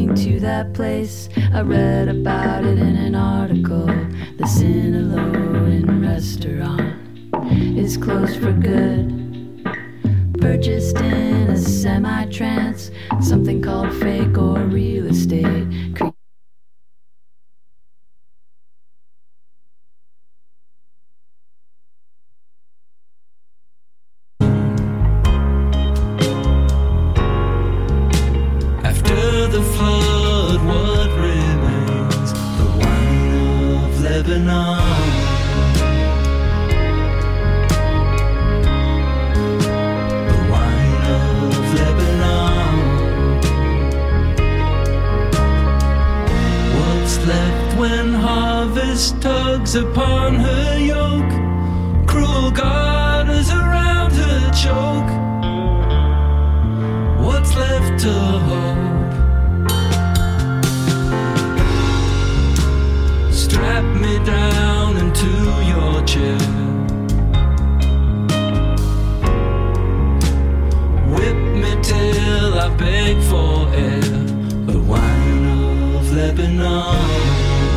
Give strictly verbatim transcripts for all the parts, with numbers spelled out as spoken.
walking to that place. I read about it in an article. The Sinaloan restaurant is closed for good. Purchased in a semi-trance, something called fake or real estate. Cre- After the flood, what remains? The wine of Lebanon. When harvest tugs upon her yoke, cruel garters around her choke. What's left to hope? Strap me down into your chair. Whip me till I beg for air. The wine of Lebanon.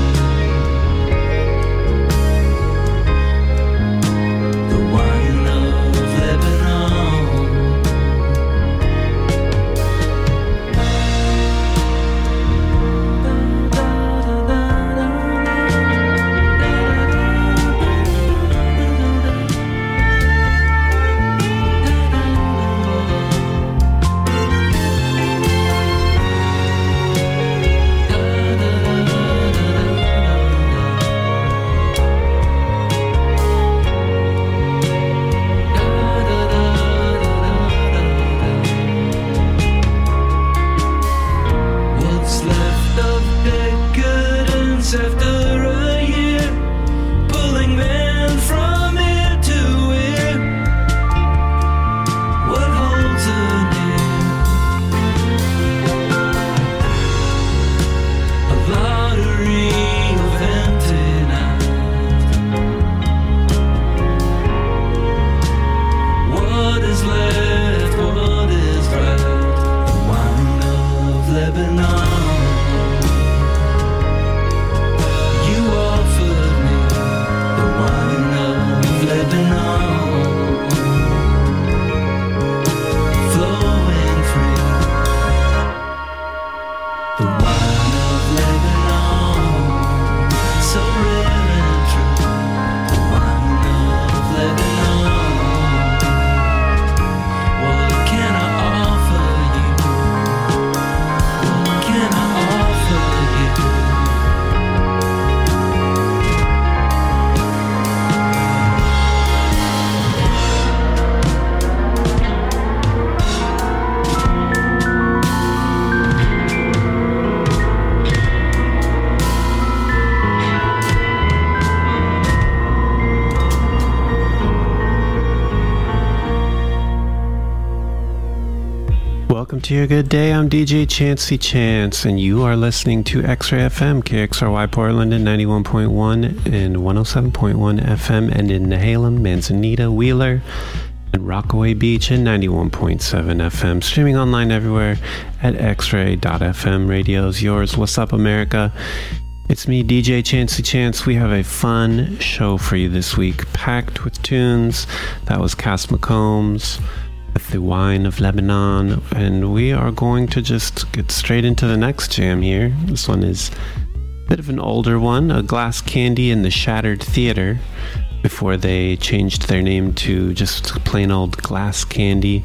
Welcome to your good day. I'm D J Chancey Chance, and you are listening to X-Ray F M, K X R Y Portland at ninety-one point one and one oh seven point one F M, and in Nehalem, Manzanita, Wheeler, and Rockaway Beach at ninety-one point seven F M. Streaming online everywhere at x ray dot f m. Radio's yours. What's up, America? It's me, D J Chancey Chance. We have a fun show for you this week, packed with tunes. That was Cass McCombs with The Wine of Lebanon, and we are going to just get straight into the next jam here. This one is a bit of an older one, A Glass Candy in the Shattered Theater, before they changed their name to just plain old Glass Candy.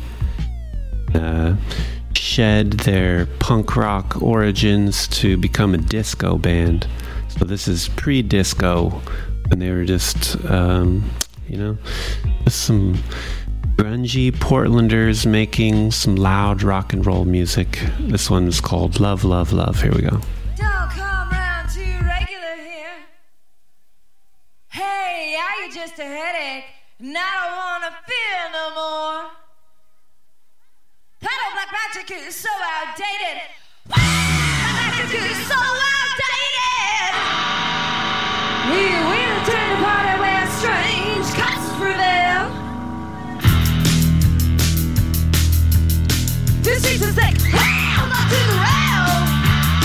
Uh, shed their punk rock origins to become a disco band. So this is pre-disco, when they were just, um, you know, just some grungy Portlanders making some loud rock and roll music. This one is called Love, Love, Love. Here we go. Don't come round too regular here. Hey, are you just a headache? And I don't wanna feel no more. That old black magic is so outdated. Black magic is so outdated. We will turn the party where strange customs prevail. This season's thick, hell not to the rail.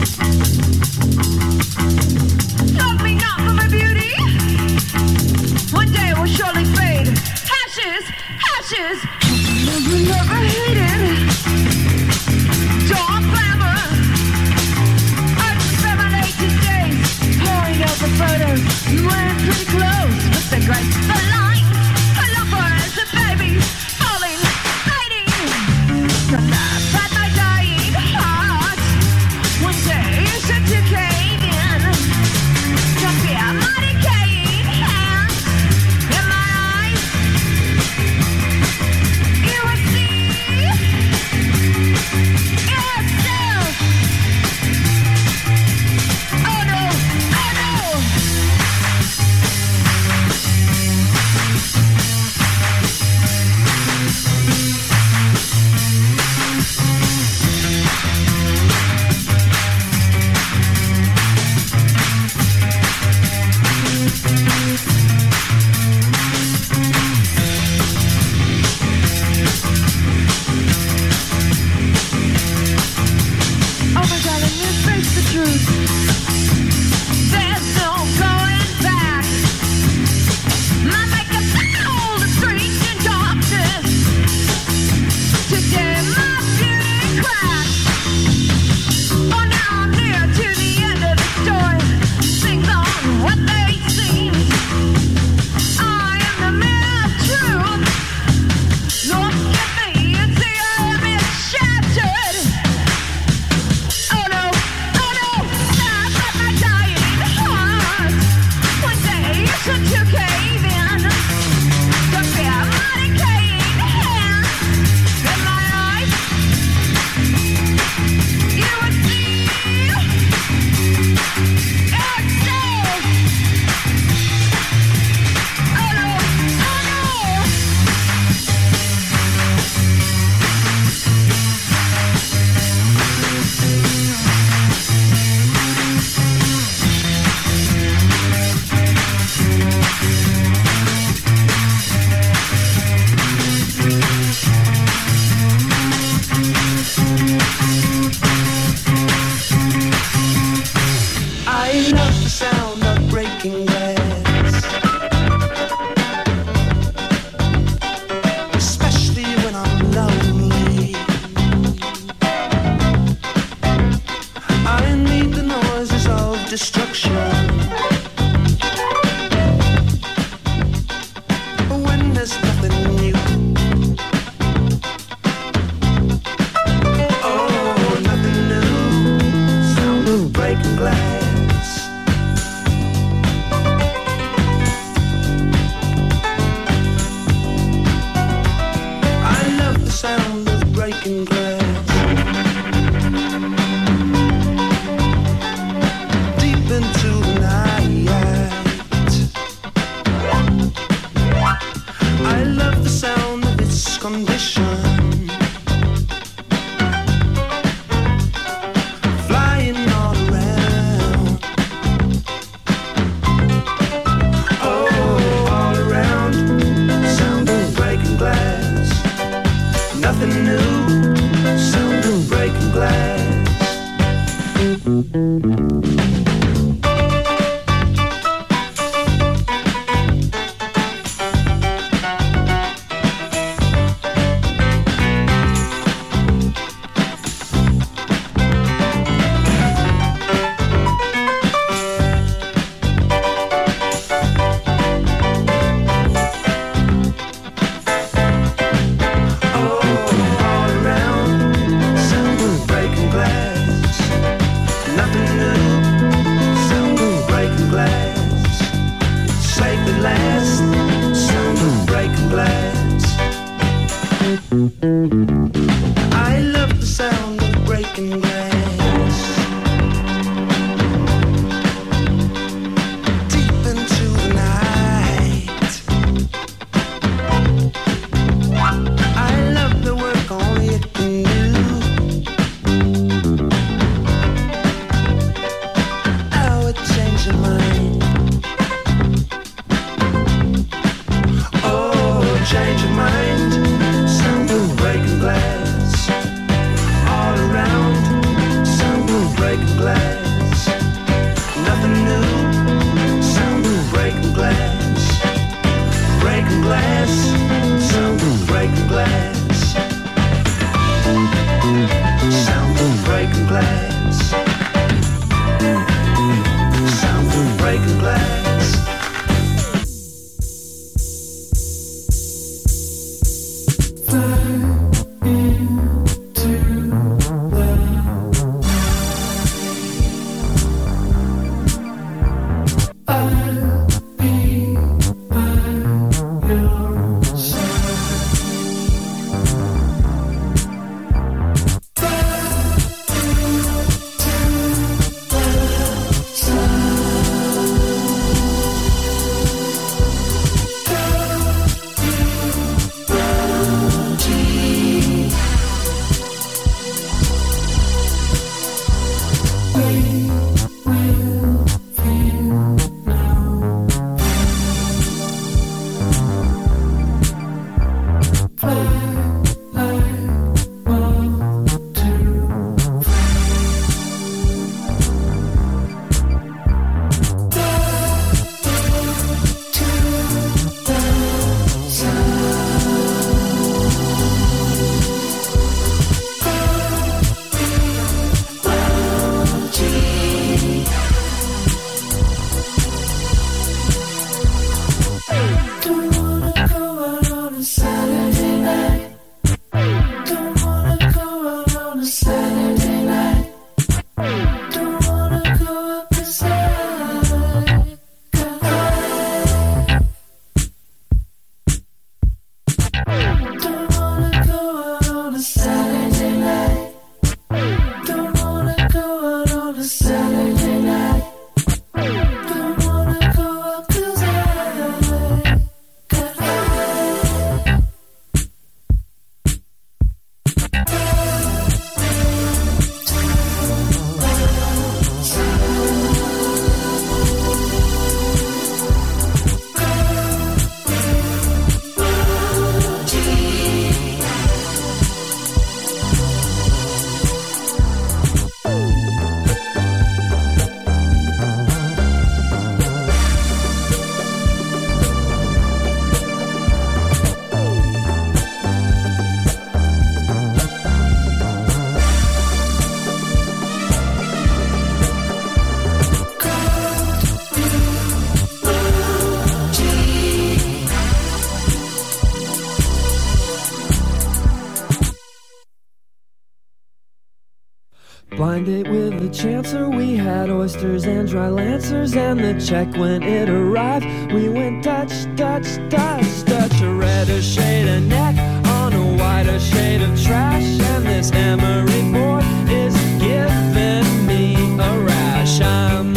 Love me not for my beauty. One day will surely fade. Ashes, ashes. Never, never hated. Dark glamour. I just spent my latest days pouring out the photos. Wearing pretty clothes with the grace, the line. I love her as a baby. Falling, fading. Cause I've had my dying heart. One day you said to cave in. Don't fear my decaying hands. In my eyes, you will see yourself. Oh no, oh no. Oh my darling, let's face the truth. There's no going back. My makeup's all the streets in darkness. Today my beauty cracks. Oh, now I'm near to the end of the story. Things aren't what they seem. I am the mere truth. Look at me and see I'm shattered. Oh no, oh no, I've got my dying heart. One day you should to cave in. Don't fear my decaying hands. In my eyes, you would see yourself. Oh no, oh no. I love the sound of breaking glass, especially when I'm lonely. I need the noises of destruction when there's nothing new. Oh, nothing new. Sound of breaking glass. I love the sound of breaking glass. Deep into the night. I love the sound of its condition. Flying all around. Oh, all around. Sound of breaking glass. Nothing new. Sound of breaking glass. Nothing new. glass. Nothing new. Sound of breaking glass. Breaking glass. Sound of breaking glass. Sound of breaking glass. Sound of breaking glass. Blind date with the chancer, we had oysters and dry lancers, and the check when it arrived, we went Dutch, Dutch, Dutch, Dutch. A redder shade of neck on a whiter shade of trash, and this emery board is giving me a rash. I'm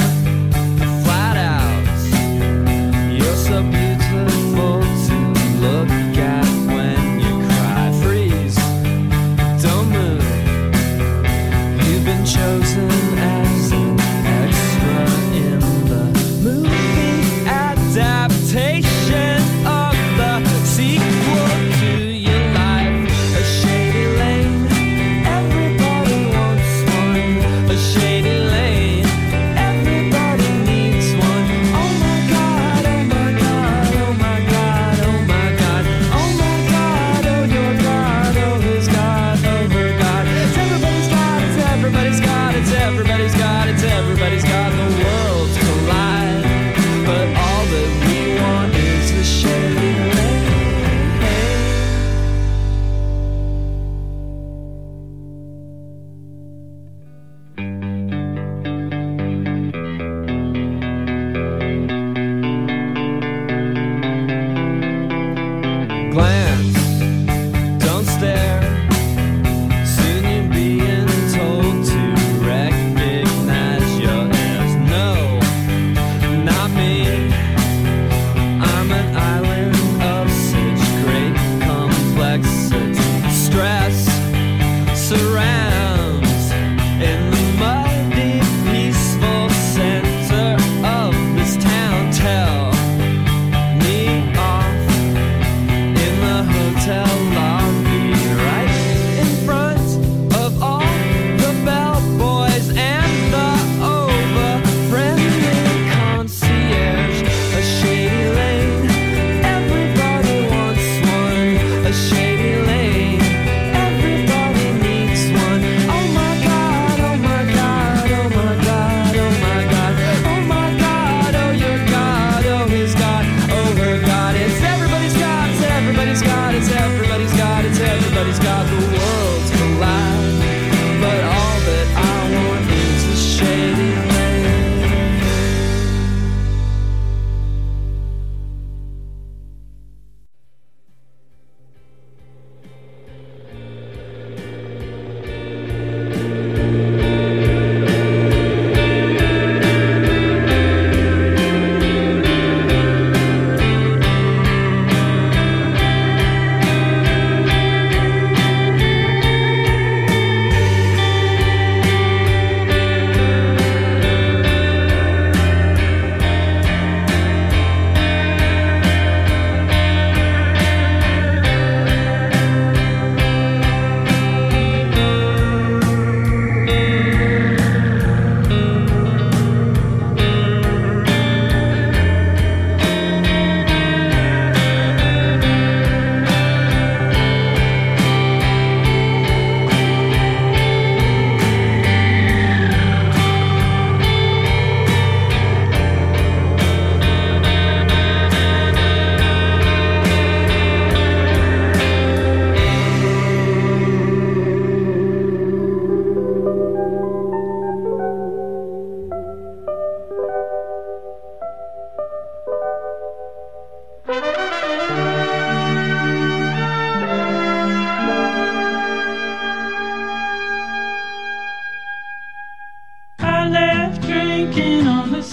flat out, you're so beautiful to look at when you cry. Freeze, don't move. You've been chosen as an extra in the movie adaptation of the sequel to your life. A shady lane, everybody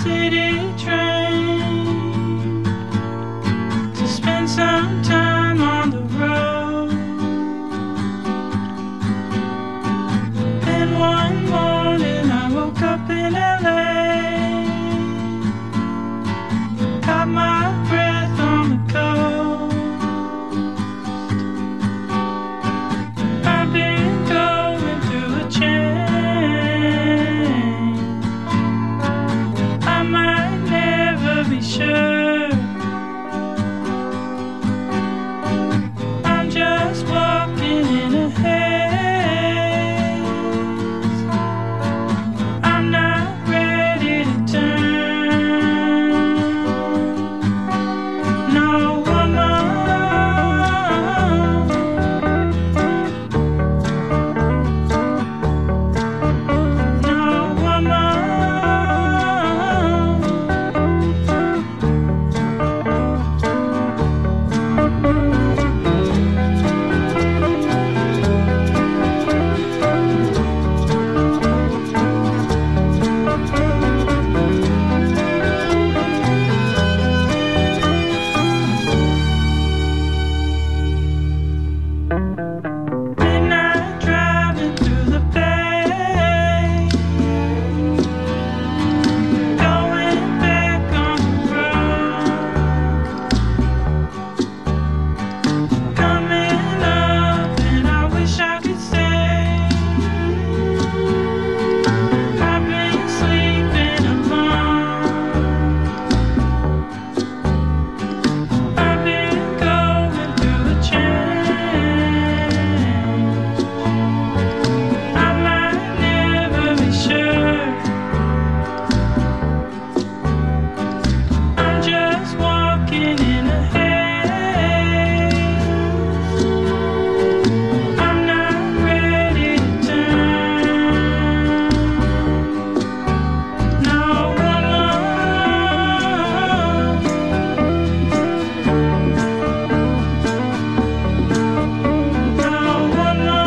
city train to spend some time on the road. Then one morning I woke up in L A, caught my breath on the coast. I've been going through a change, I might never be sure. I'm just walking in a haze, I'm not ready to turn. No woman, no woman. Midnight driving through the bay, going back on the road, coming up and I wish I could stay. I've been sleeping alone, I've been going through a change, I might never be sure. I'm just walking in a haze, I'm not ready to turn. No woman, no woman.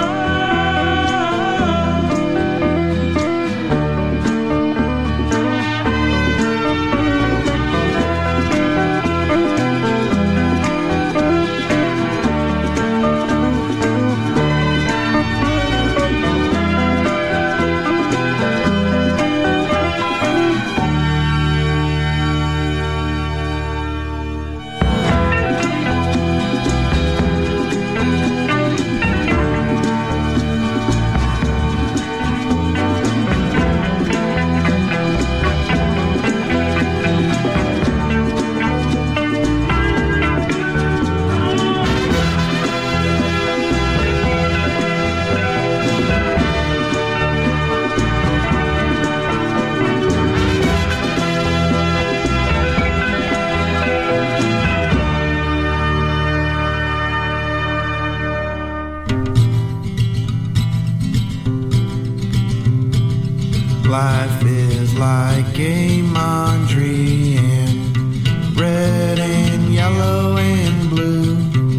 Life is like a Mondrian, red and yellow and blue.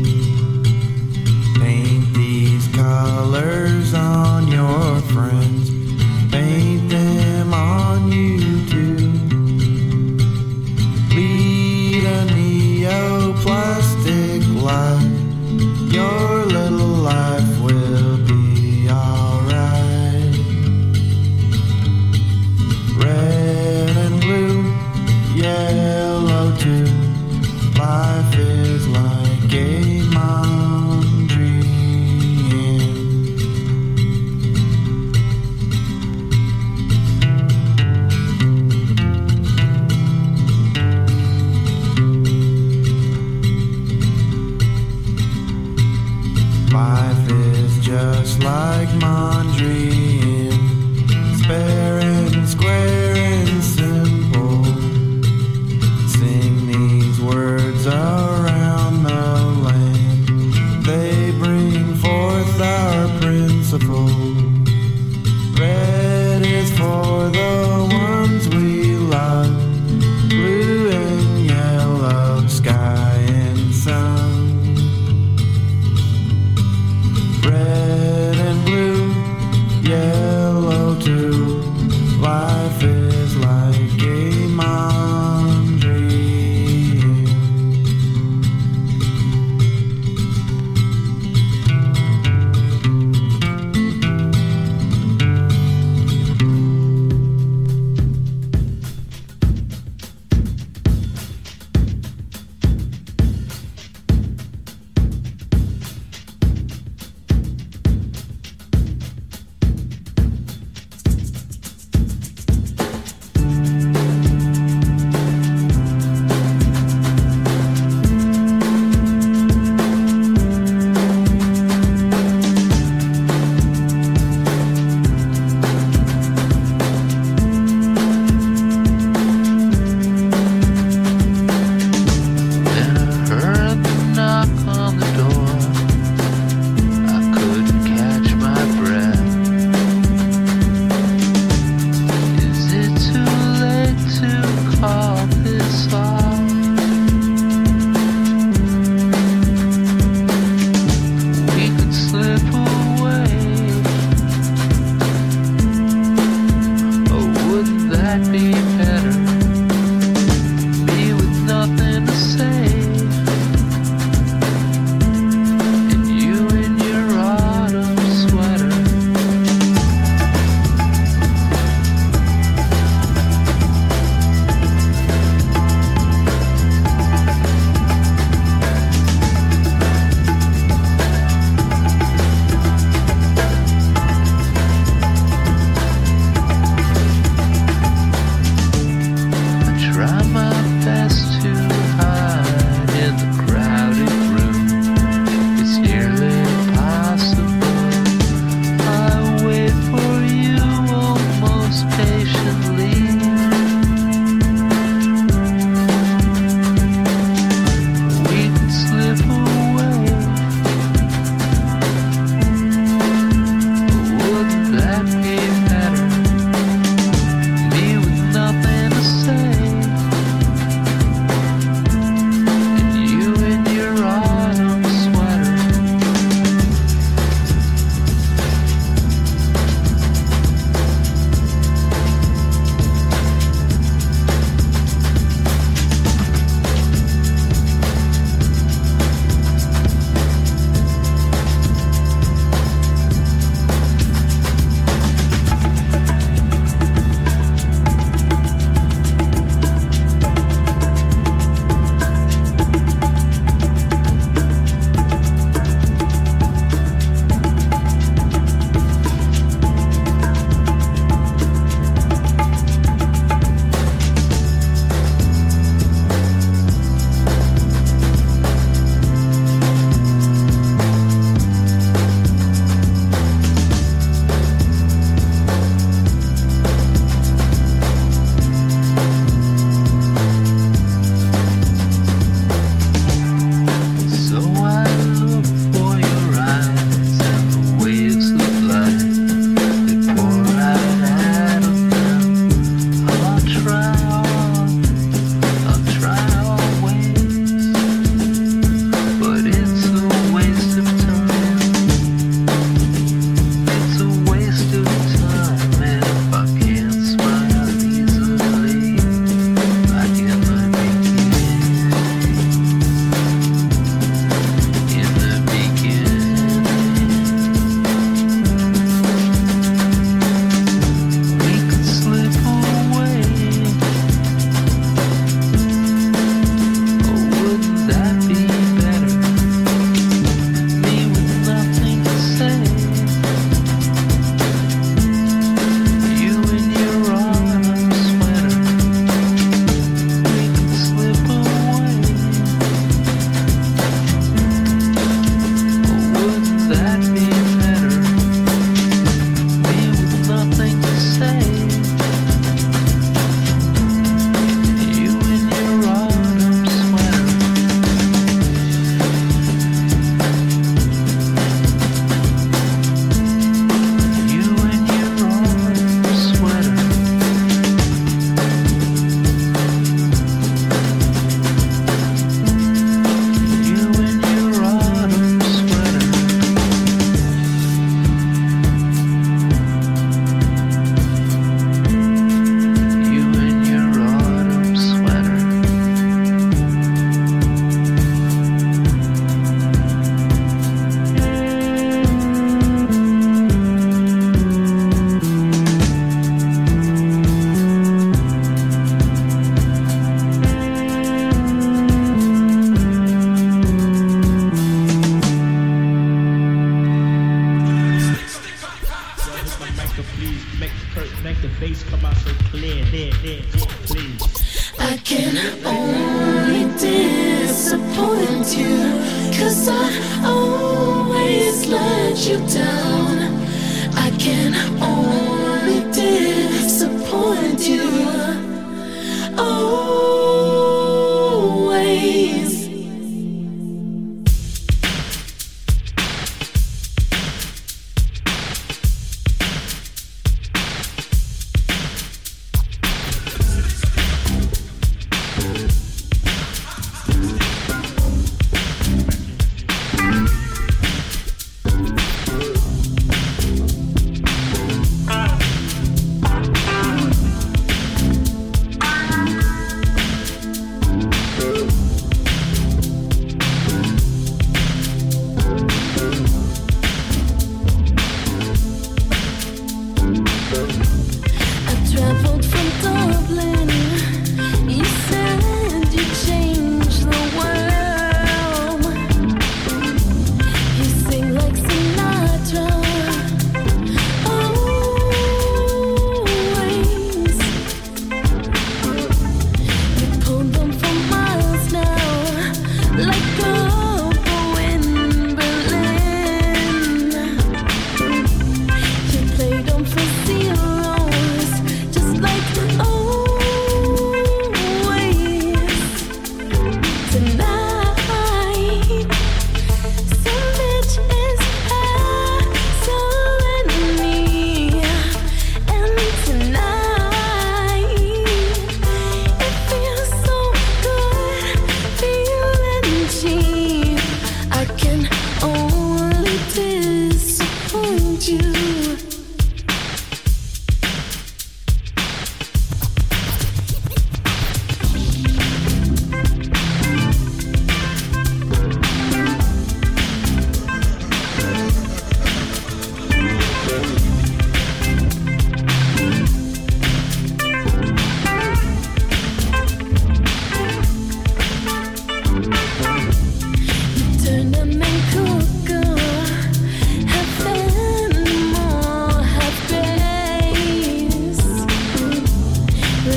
Paint these colors on your friends, paint them on you too. Lead a neoplastic life, your little life will be alright. Red and blue, yeah.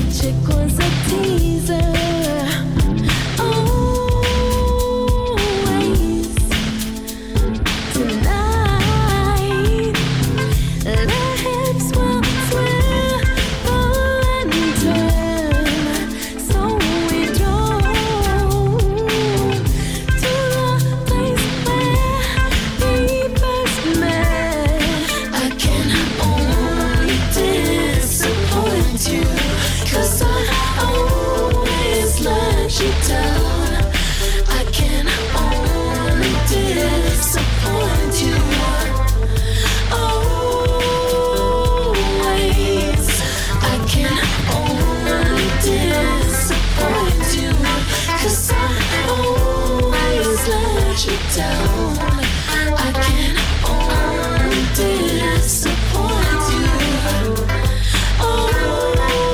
chick was a teaser. Always tonight, their hips will swivel and turn. So we drove to the place where we first met. I can only disappoint you, 'cause I always let you down. I can only disappoint you. Always. I can only disappoint you, 'cause I always let you down. I can only disappoint you. Always.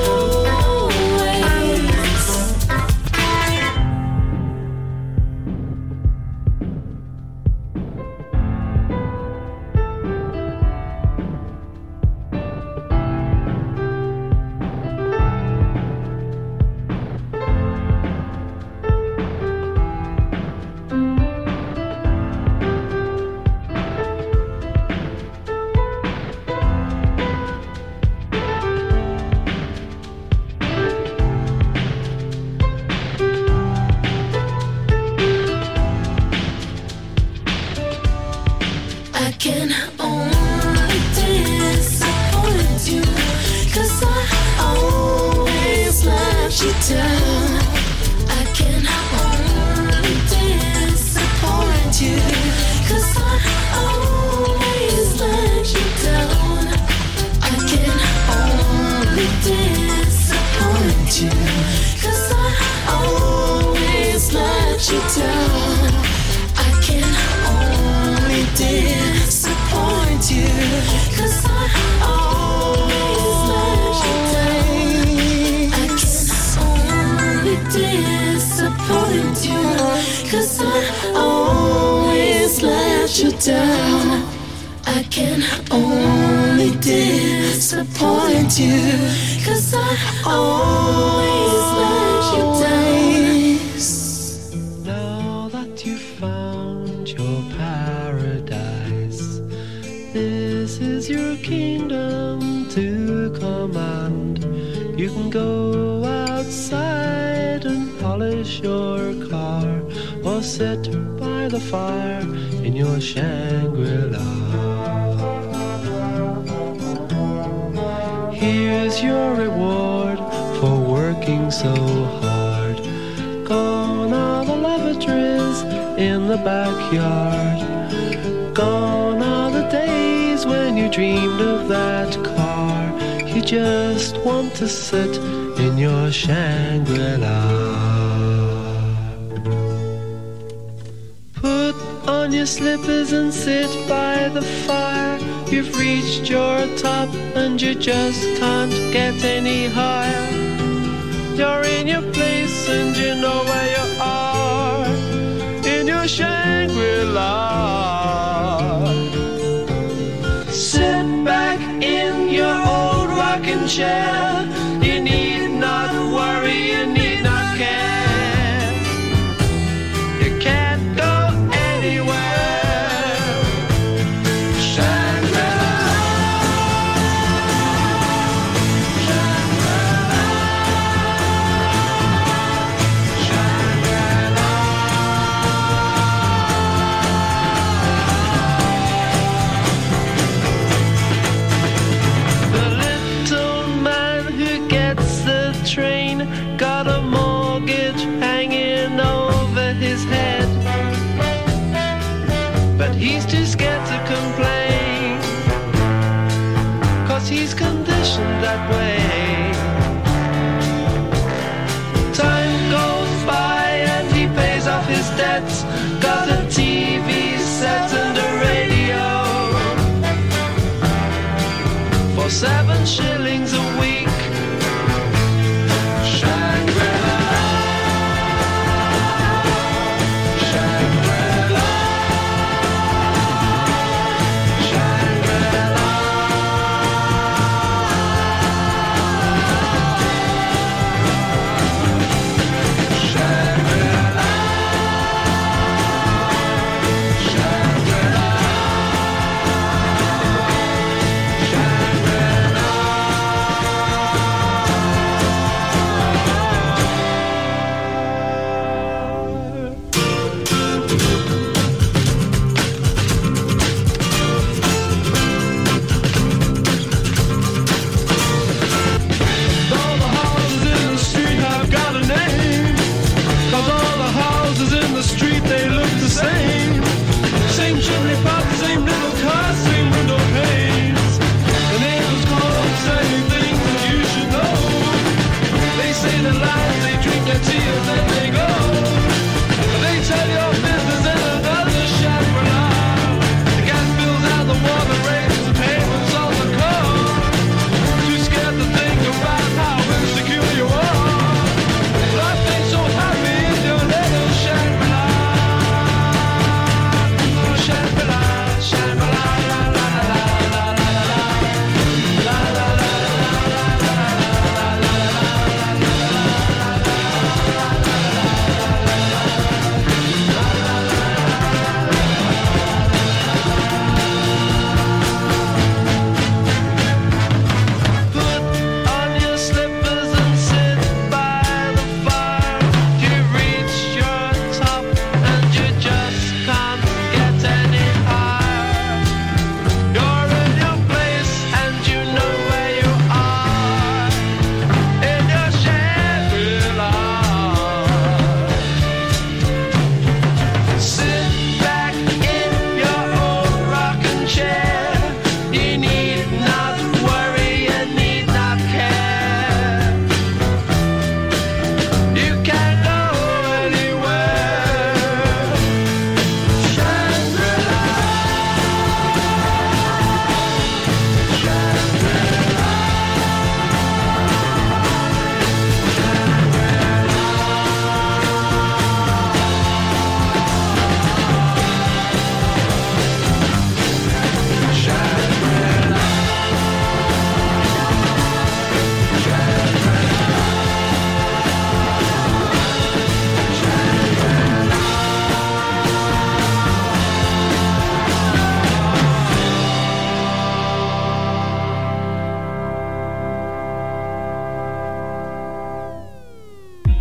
I can only disappoint you, 'cause I always let you down. I can only disappoint you, 'cause I always let you down. I can only disappoint you, 'cause I always let you down. I can only disappoint you, 'cause I always let you down. I can only disappoint you, 'cause I always let you down. I can only disappoint you, 'cause I always let you down. Now that you found your paradise, this is your kingdom to command. You can go outside and polish your car, or sit by the fire in your Shangri-La. Here's your reward for working so hard. Gone are the lavatories in the backyard. Gone are the days when you dreamed of that car. You just want to sit in your Shangri-La. Put on your slippers and sit by the fire. You've reached your top and you just can't get any higher. You're in your place and you know where you are, in your Shangri-La. Sit back in your old rocking chair. You need not worry, you need not care. You can't go anywhere. Shangri-La, Shangri-La, Shangri-La. The little man who gets the train got a mortgage hanging over his head, but he's too scared to complain, 'cause he's conditioned that way. Time goes by and he pays off his debts, got a T V set and a radio for seven shillings a week. Shangri-La, Shangri-La, Shangri-La.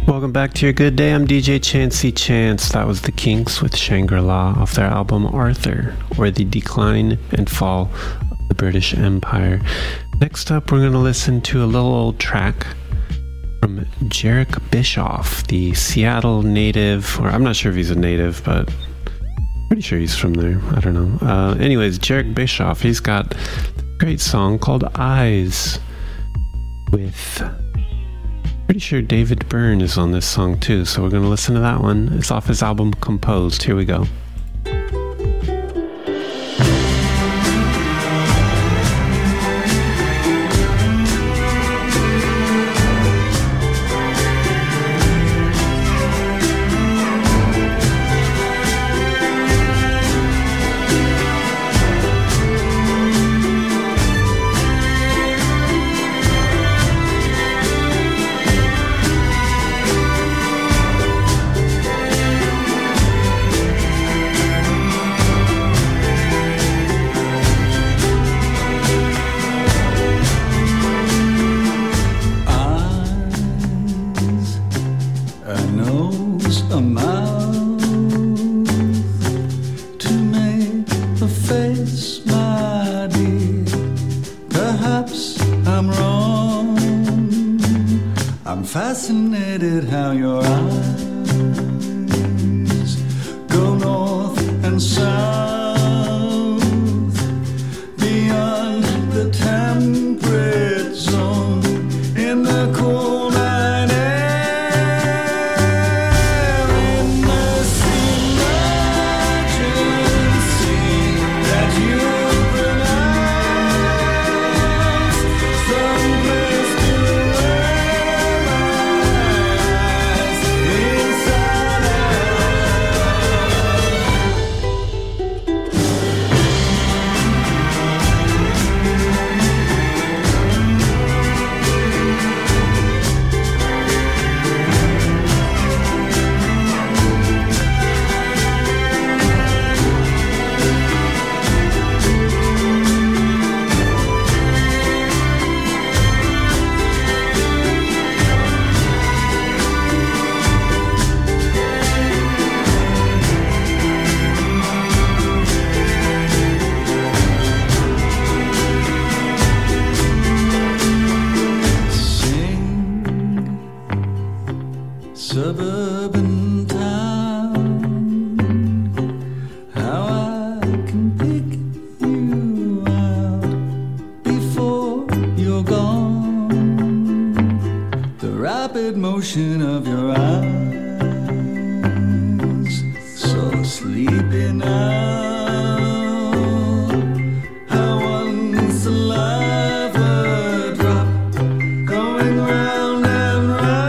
Welcome back to your good day. I'm D J Chancey Chance. That was the Kinks with Shangri-La off their album Arthur, or the Decline and Fall of the British Empire. Next up, we're going to listen to a little old track from Jarek Bischoff, the Seattle native, or I'm not sure if he's a native, but pretty sure he's from there. I don't know. Uh, anyways, Jarek Bischoff, he's got a great song called Eyes with... Pretty sure David Byrne is on this song too, so we're going to listen to that one. It's off his album Composed. Here we go. Fascinated how your eyes go north and south beyond the temperate zone in the cool night air. In this emergency that you pronounce someplace to suburban town, how I can pick you out before you're gone. The rapid motion of your eyes, so sleepy now. How one saliva drop going round and round.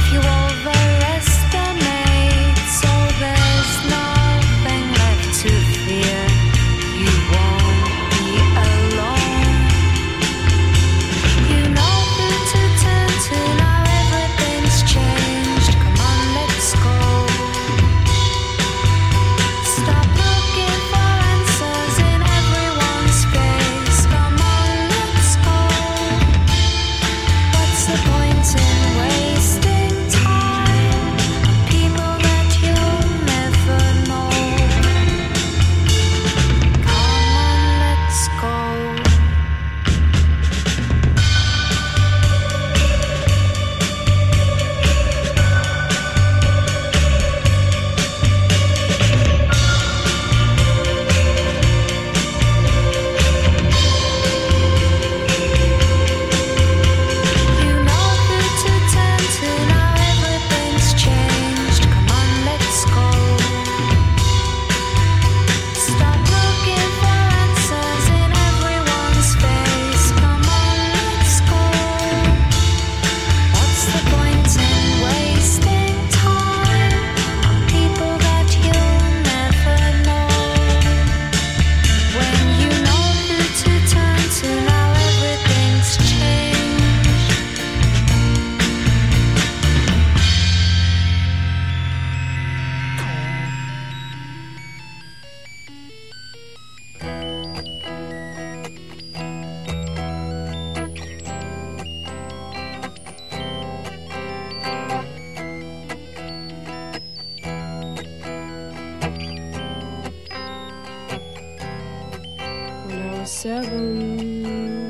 seven,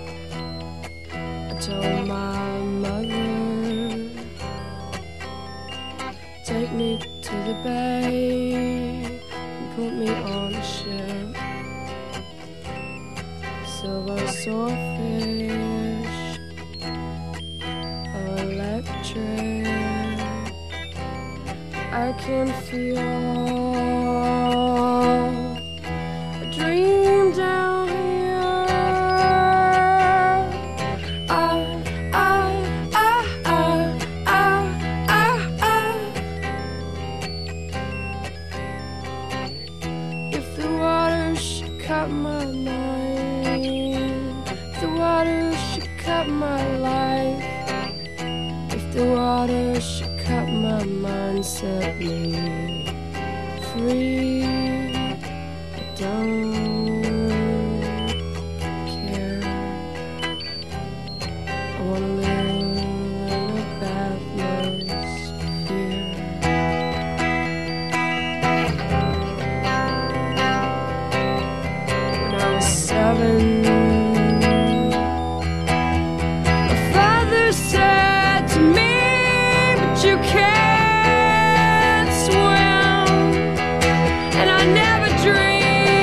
I told my mother, take me to the bay and put me on a ship. Silver swordfish, electric, I can feel a dream down here. I, I, I, I, I, I, I. If the water should cut my mind, if the water should cut my life, if the water should cut my mind, set me free. I don't care. I wanna live in a bathless fear. When I was seven, my father said to me, but you can't swim. And I never dreamed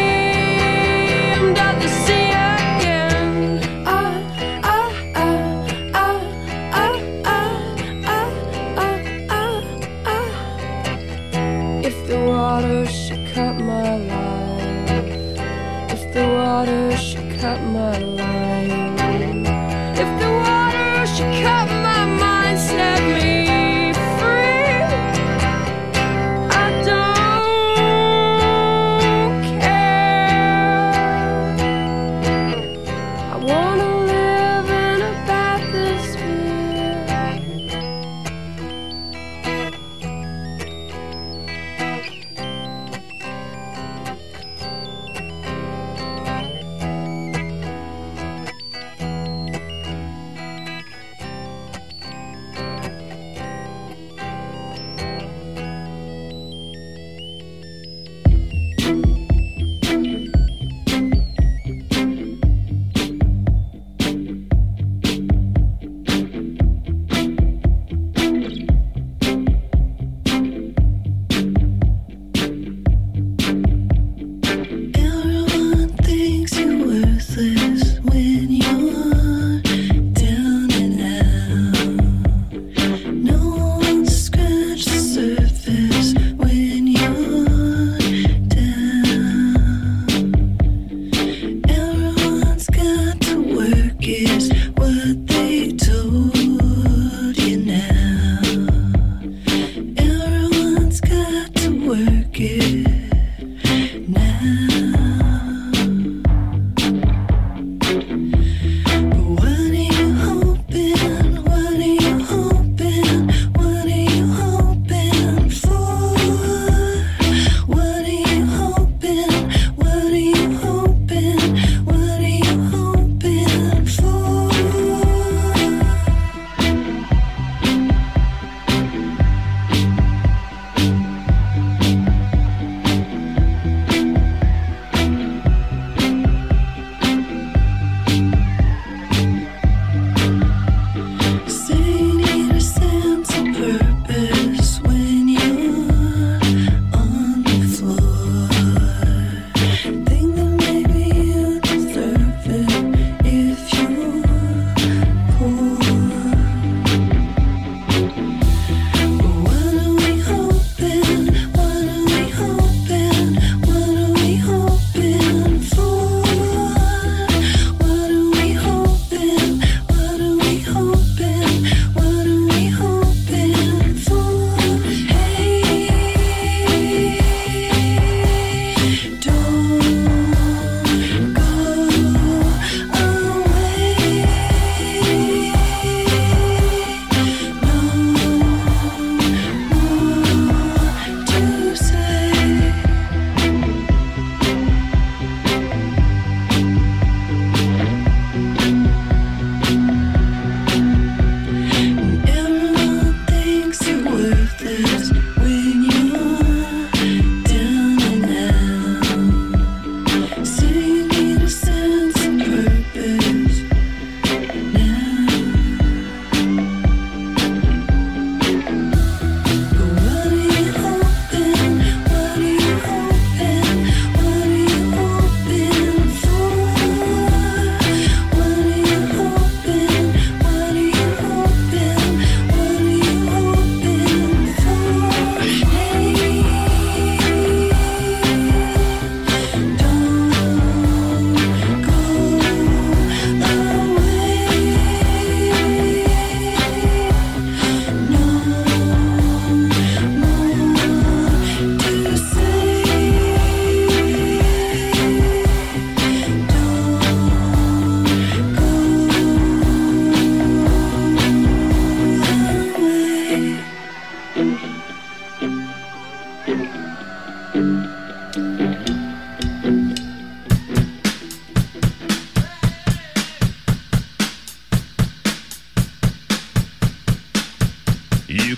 of the sea again. I, I, I, I, I, I, I, I. If the water should cut my life, if the water should cut my line, if the water should cut my mind, set me free. I don't care. I wanna live in a bathysphere.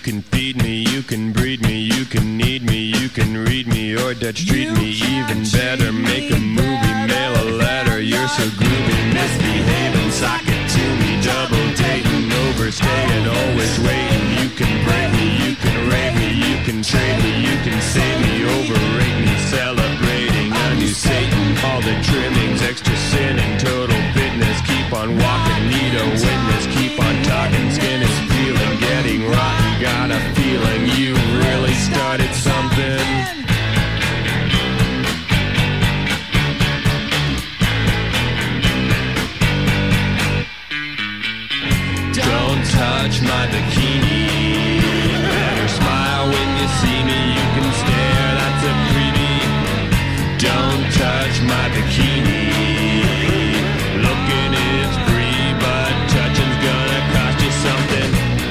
can feed me, you can breed me, you can need me, you can read me or Dutch treat me even better. Make a movie, mail a letter. You're so groovy, misbehaving, sock it to me, double dating, overstaying, always waiting. You can break me, you can rate me, you can trade me, you can save me, overrate me, celebrating a new Satan. All the trimmings, extra sinning, total fitness. Keep on walking, need a witness. Keep on talking, skin is peeling, getting rotten. Got a feeling you really started something. Don't touch my bikini. Better smile when you see me. You can stare, that's a freebie. Don't touch my bikini. Looking is free, but touching's gonna cost you something.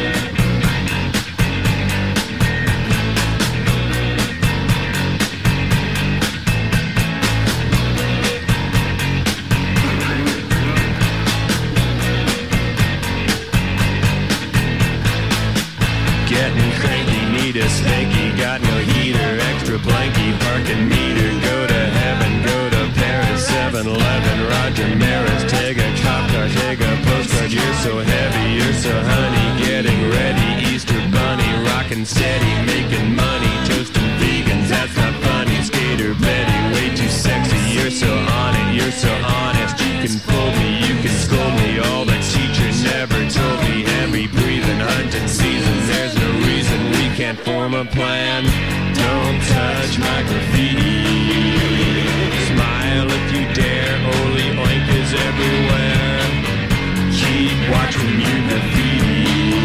Getting cranky, need a spanky, got no heater, extra blankie, parking meter, go to heaven, go to Paris, seven eleven, Roger Maris, take a cop car, take a postcard, you're so heavy, you're so honey, getting ready, Easter bunny, rockin' steady, making money, toasting vegans, that's not funny, skater Betty, way too sexy, you're so on it, you're so honest, you can fool me, you can scold me, all the teacher never told me, every breathing hunting season, there's no reason we can't form a plan. Don't touch my graffiti. Smile if you dare. Holy oink is everywhere. Keep watching you graffiti.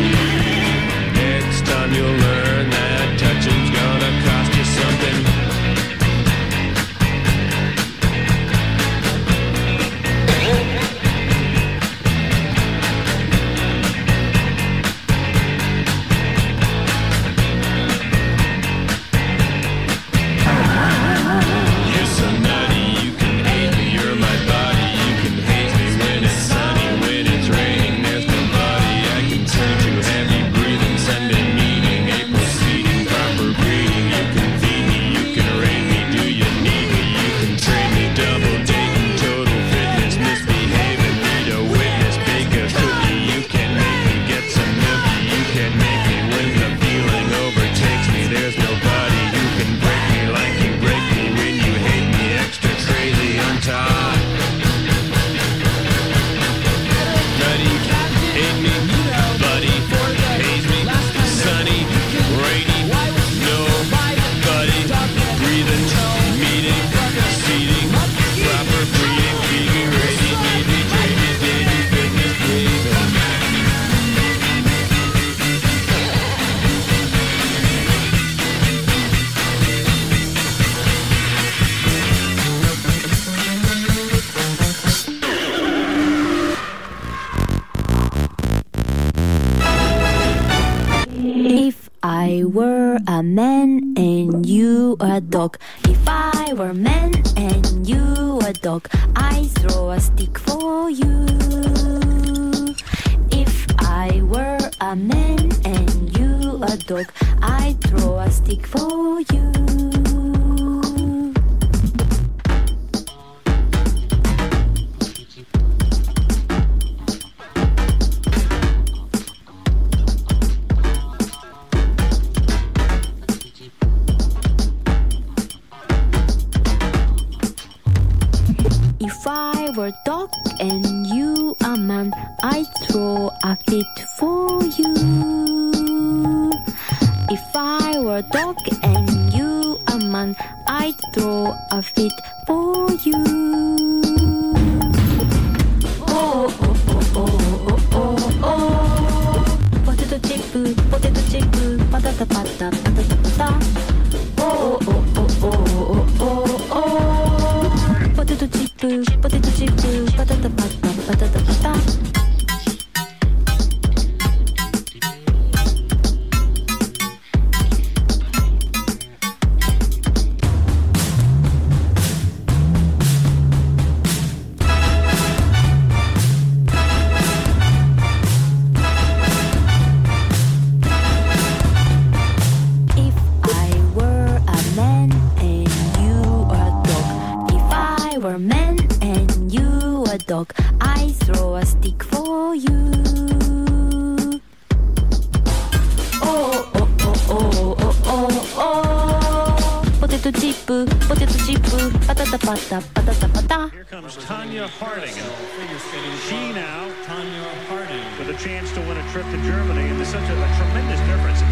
Next time you'll learn that touching's gonna cost you something. I were a man and you a dog. If I were man and you a dog, I throw a stick for you. If I were a man and you a dog, I throw a stick for you. If I were dog and you a man, I'd throw a fit for you. If I were dog and you a man, I'd throw a fit for you. Oh, oh, oh, oh, oh, oh, oh. Potato chip, potato chip, patata patata, patata patata. Oh, oh, oh, oh, oh, oh, oh. Potato chip, potato chip, patata patata, patata patata. dog. I throw a stick for you. Oh, oh, oh, oh, oh, oh, oh. Potato chip, potato chip, patata pata, patata pata. Here comes Tanya Harding. She now, Tanya Harding, with a chance to win a trip to Germany, and there's such a, a tremendous difference.